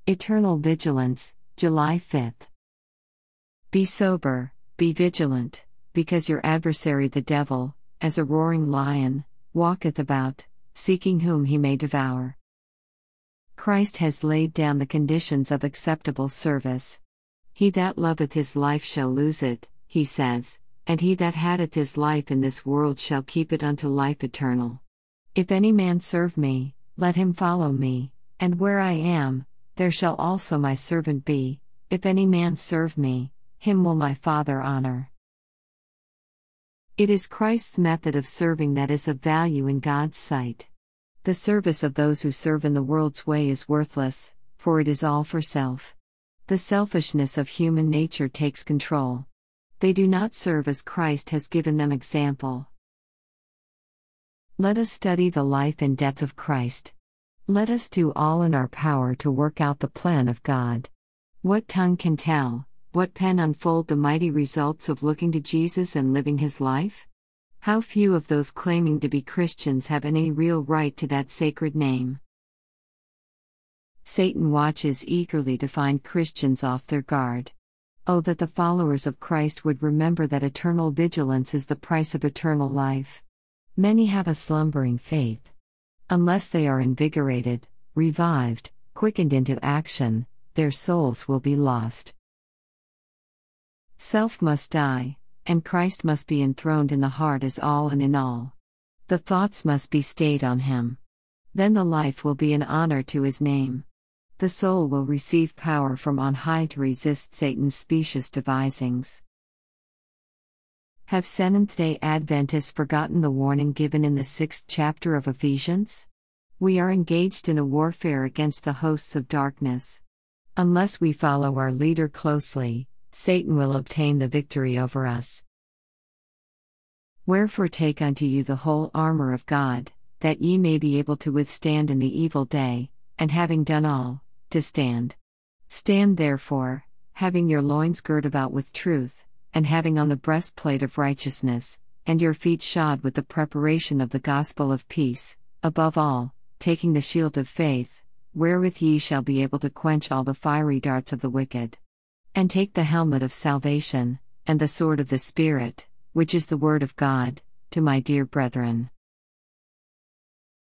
Eternal Vigilance, July 5th. Be sober, be vigilant, because your adversary the devil, as a roaring lion, walketh about, seeking whom he may devour. Christ has laid down the conditions of acceptable service. He that loveth his life shall lose it, he says, and he that hateth his life in this world shall keep it unto life eternal. If any man serve me, let him follow me, and where I am, there shall also my servant be. If any man serve me, him will my Father honor. It is Christ's method of serving that is of value in God's sight. The service of those who serve in the world's way is worthless, for it is all for self. The selfishness of human nature takes control. They do not serve as Christ has given them example. Let us study the life and death of Christ. Let us do all in our power to work out the plan of God. What tongue can tell, what pen unfold the mighty results of looking to Jesus and living his life? How few of those claiming to be Christians have any real right to that sacred name. Satan watches eagerly to find Christians off their guard. Oh, that the followers of Christ would remember that eternal vigilance is the price of eternal life. Many have a slumbering faith. Unless they are invigorated, revived, quickened into action, their souls will be lost. Self must die, and Christ must be enthroned in the heart as all and in all. The thoughts must be stayed on him. Then the life will be an honor to his name. The soul will receive power from on high to resist Satan's specious devisings. Have Seventh-day Adventists forgotten the warning given in the 6th chapter of Ephesians? We are engaged in a warfare against the hosts of darkness. Unless we follow our leader closely, Satan will obtain the victory over us. Wherefore take unto you the whole armor of God, that ye may be able to withstand in the evil day, and having done all, to stand. Stand therefore, having your loins girt about with truth, and having on the breastplate of righteousness, and your feet shod with the preparation of the gospel of peace, above all, taking the shield of faith, wherewith ye shall be able to quench all the fiery darts of the wicked. And take the helmet of salvation, and the sword of the Spirit, which is the word of God, to my dear brethren.